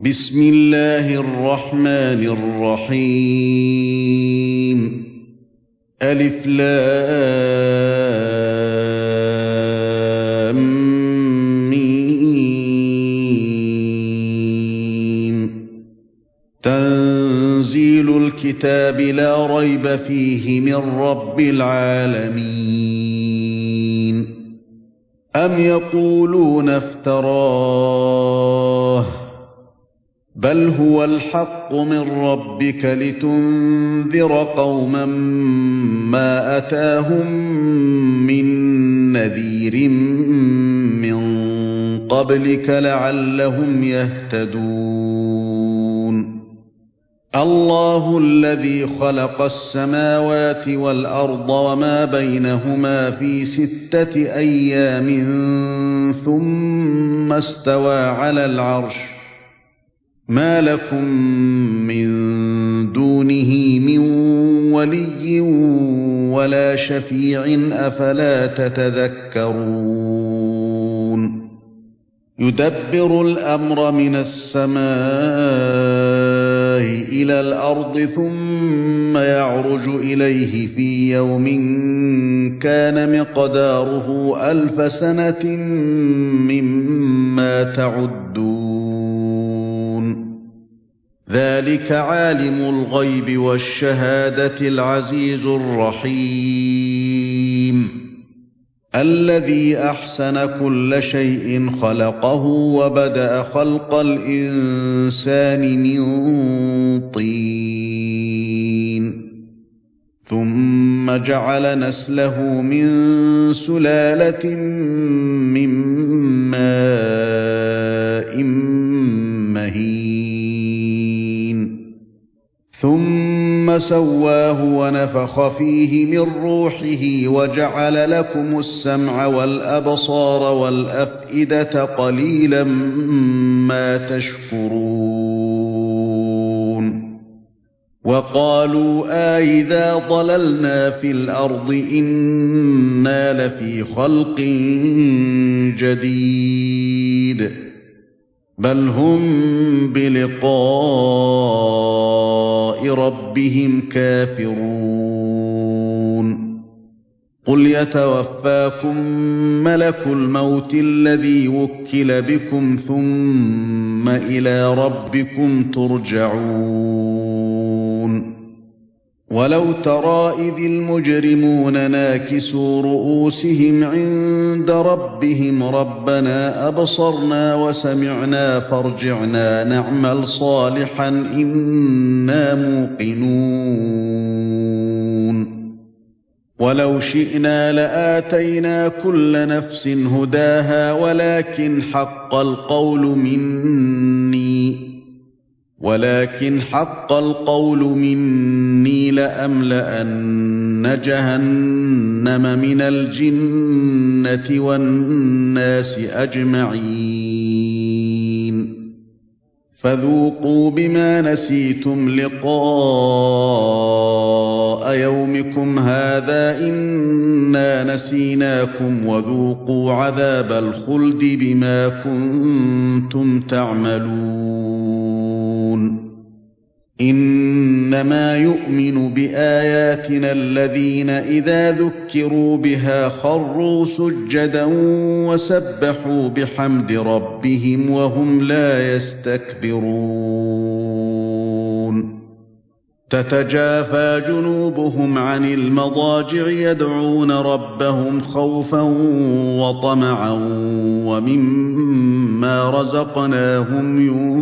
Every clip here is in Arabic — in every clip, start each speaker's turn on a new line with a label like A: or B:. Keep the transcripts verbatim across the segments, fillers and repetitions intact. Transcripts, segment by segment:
A: بسم الله الرحمن الرحيم ألف لام ميم تنزيل الكتاب لا ريب فيه من رب العالمين أم يقولون افتراه بل هو الحق من ربك لتنذر قوما ما أتاهم من نذير من قبلك لعلهم يهتدون الله الذي خلق السماوات والأرض وما بينهما في ستة أيام ثم استوى على العرش ما لكم من دونه من ولي ولا شفيع أفلا تتذكرون يدبر الأمر من السماء إلى الأرض ثم يعرج إليه في يوم كان مقداره ألف سنة مما تعدون ذلك عالم الغيب والشهادة العزيز الرحيم الذي أحسن كل شيء خلقه وبدأ خلق الإنسان من طين ثم جعل نسله من سلالة من ماء مهين ثم سواه ونفخ فيه من روحه وجعل لكم السمع والأبصار والأفئدة قليلا ما تشكرون وقالوا آئذا ضللنا في الأرض إنا لفي خلق جديد بل هم بلقاء ربهم كافرون قل يتوفاكم ملك الموت الذي وكل بكم ثم إلى ربكم ترجعون ولو ترى إذ المجرمون ناكسوا رؤوسهم عند ربهم ربنا أبصرنا وسمعنا فارجعنا نعمل صالحا إنا موقنون ولو شئنا لآتينا كل نفس هداها ولكن حق القول مني ولكن حق القول مني لأملأن جهنم من الجنة والناس أجمعين فذوقوا بما نسيتم لقاء يومكم هذا إنا نسيناكم وذوقوا عذاب الخلد بما كنتم تعملون إنما يؤمن بآياتنا الذين إذا ذكروا بها خروا سجدا وسبحوا بحمد ربهم وهم لا يستكبرون تتجافى جنوبهم عن المضاجع يدعون ربهم خوفا وطمعا ومما رزقناهم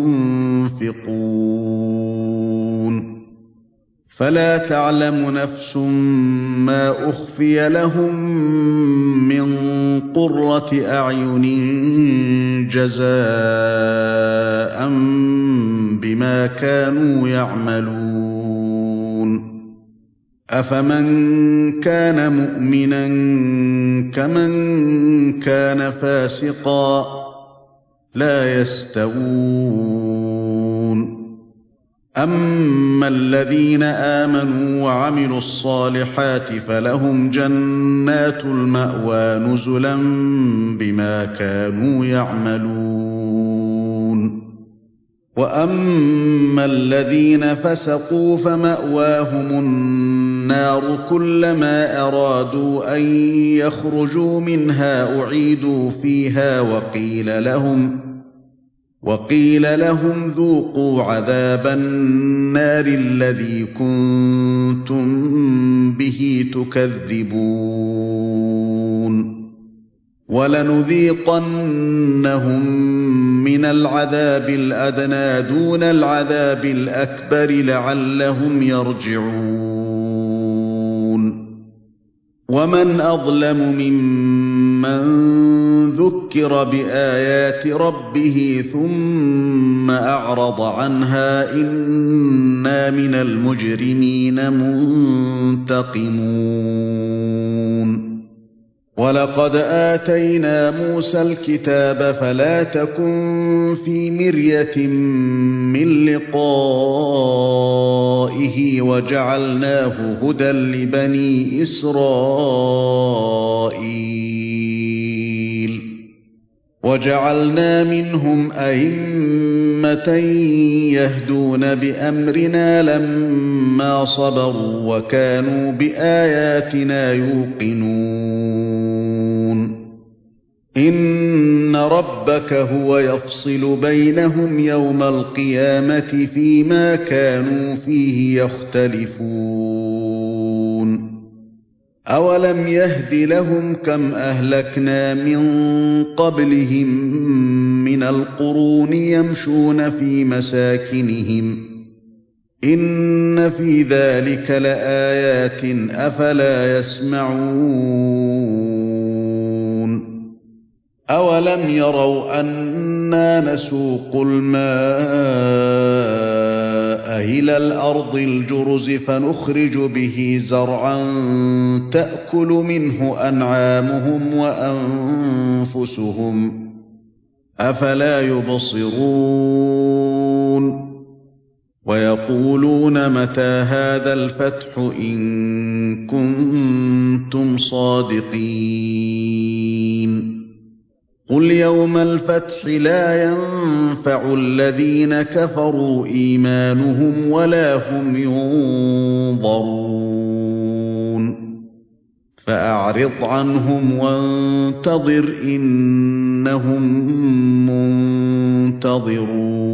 A: ينفقون فلا تعلم نفس ما أخفي لهم من قرة أعين جزاء بما كانوا يعملون أفمن كان مؤمنا كمن كان فاسقا لا يستوون أما الذين آمنوا وعملوا الصالحات فلهم جنات المأوى نزلا بما كانوا يعملون وأما الذين فسقوا فمأواهم النار كلما أرادوا أن يخرجوا منها أعيدوا فيها وقيل لهم وقيل لهم ذوقوا عذاب النار الذي كنتم به تكذبون ولنذيقنهم من العذاب الأدنى دون العذاب الأكبر لعلهم يرجعون ومن أظلم ممن ذكر بآيات ربه ثم أعرض عنها إنا من المجرمين منتقمون ولقد آتينا موسى الكتاب فلا تكن في مرية من لقائه وجعلناه هدى لبني إسرائيل وجعلنا منهم أئمة يهدون بأمرنا لما صبروا وكانوا بآياتنا يوقنون إن ربك هو يفصل بينهم يوم القيامة فيما كانوا فيه يختلفون أولم يهد لهم كم أهلكنا من قبلهم من القرون يمشون في مساكنهم إن في ذلك لآيات أفلا يسمعون أولم يروا أنا نسوق الماء إلى الأرض الجرز فنخرج به زرعا تأكل منه أنعامهم وأنفسهم أفلا يبصرون ويقولون متى هذا الفتح إن كنتم صادقين قل يوم الفتح لا ينفع الذين كفروا إيمانهم ولا هم ينظرون فأعرض عنهم وانتظر إنهم منتظرون